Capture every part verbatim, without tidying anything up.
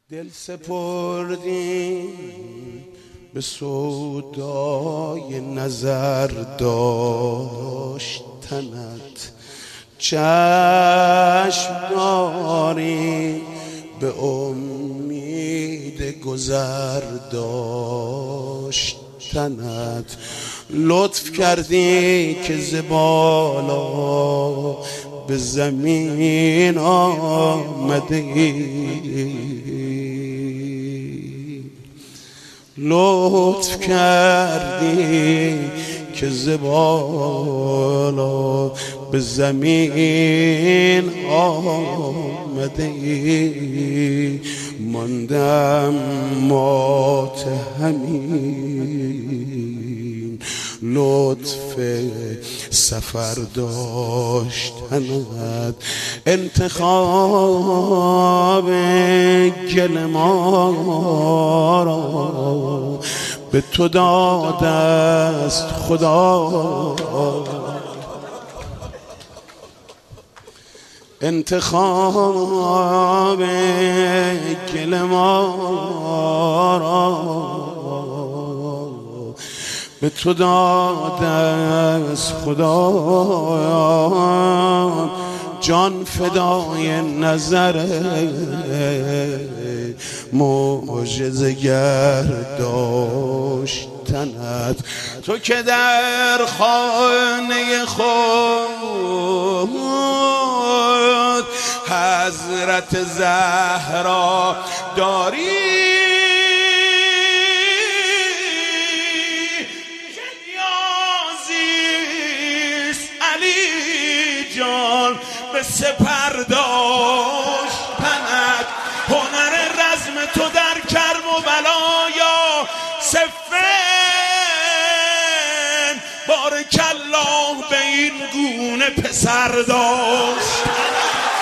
دل سپردیم به سودای نظر داشتنت، چشم داریم به امید گذر داشتنت. لطف کردی که ز بالا به زمین آمده ای، لطف کردی که ز بالا به زمین آمده ای. ماندم ماتهمین لطف سفر داشتنت. انتخاب گل ما را به تو داده است خدا، انتخاب گل ما را به تو داده است خدا. جان فدای نظر معجزه گر داشتنت. تو که در خانه خود حضرت زهرا داری، به سپر داشتنت. هنر رزم تو در کرم و بلایا صفن، بارک الله به این گونه پسر داشتنت.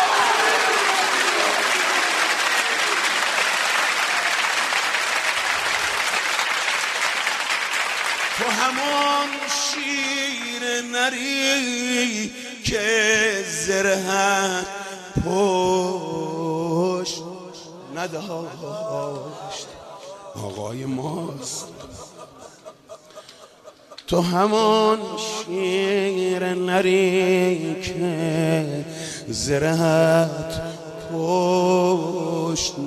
تو همان شیر نری که زرهت پشت نداشت، آقای ماست. تو همان شیر نری که زرهت پشت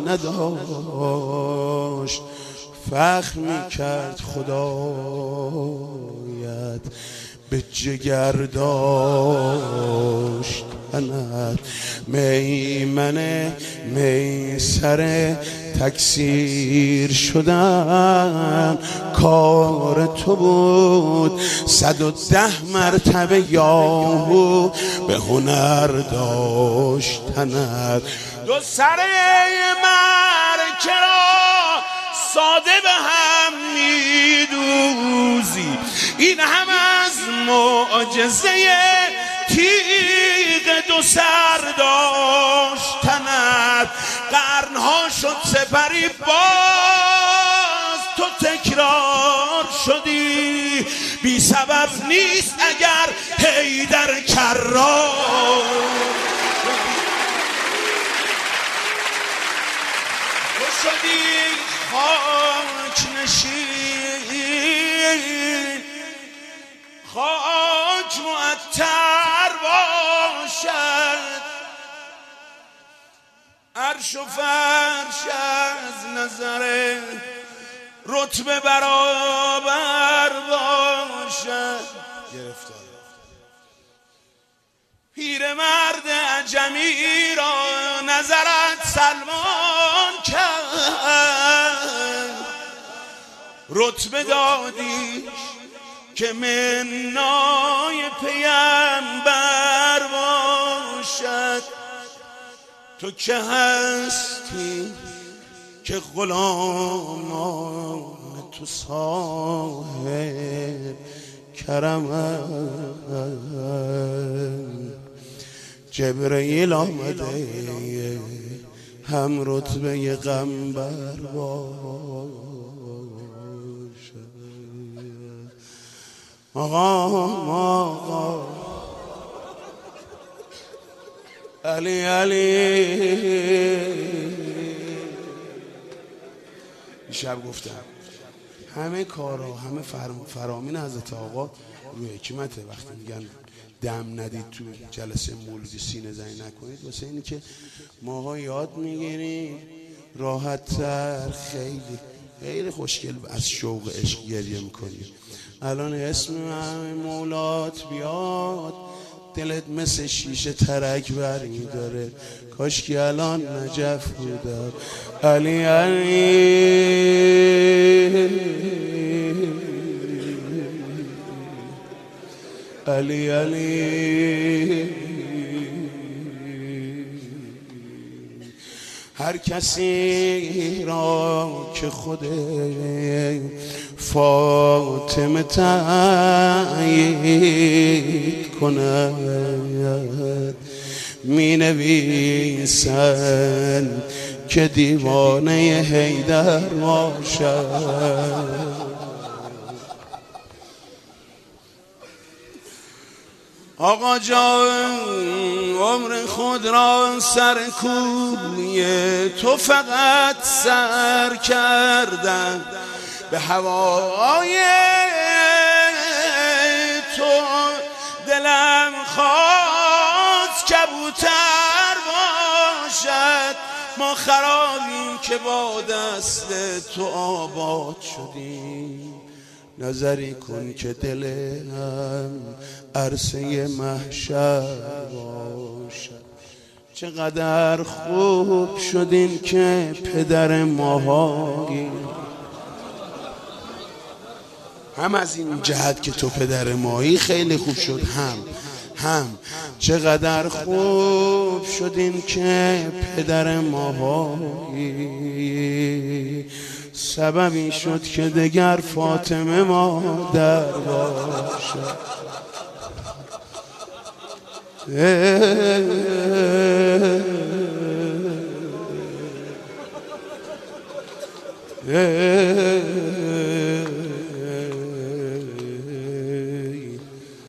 نداشت، فخر میکرد خدایت به جگر داشتنت. میمن میسر تکثیر شدن کار تو بود، صد و ده مرتبه یاهو به هنر داشتنت. دو سر مرکه را ساده به هم میدوزی، این هم از معجزه تیغ دو سر داشتنت. قرنها شد سپری باز تو تکرار شدی، بی سبب نیست اگر حیدر کرار تو شدی خاک نشین، خاک معطر باشد، عرش و فرش از نظر رتبه برابر باشد. گرفتار پیرمرد عجمی را نظرت سلمان کرد، رتبه دادیش که منای پیامبر باشد. تو که هستی که غلامان تو صاحب کرمن، جبرئیل آمده هم رتبه غمبر باشد. آقا آقا علی علی دیشب گفتم همه کارها همه فرامین حضرت آقا روی حکمته. وقتی میگن دم ندید تو جلسه مولدی سینه زنی نکنید، واسه اینی که ماها یاد میگیریم راحت تر، خیلی خیلی خوشگل از شوق عشق گریه میکنیم. الان اسم همه مولات بیاد دلت مثل شیشه ترک برمی داره. کاش که الان نجف بودم. علی علی علی علی هر کسی را که خود فاطمه تأیید کند می نویسند که دیوانه حیدر باشد. آقا جان عمر خود را سر کوی تو فقط سر کردم، به هوای تو دلم خواست کبوتر باشد. ما خرابیم که با دست تو آباد شدیم. نظری کن که دلم عرصه محشر باشد. چقدر خوب شدین که پدر ماهایی، هم از این جهت که تو پدر مایی خیلی خوب شد، هم هم چقدر خوب شدین که پدر ماهایی سببی شد که دگر فاطمه مادر باشد. اه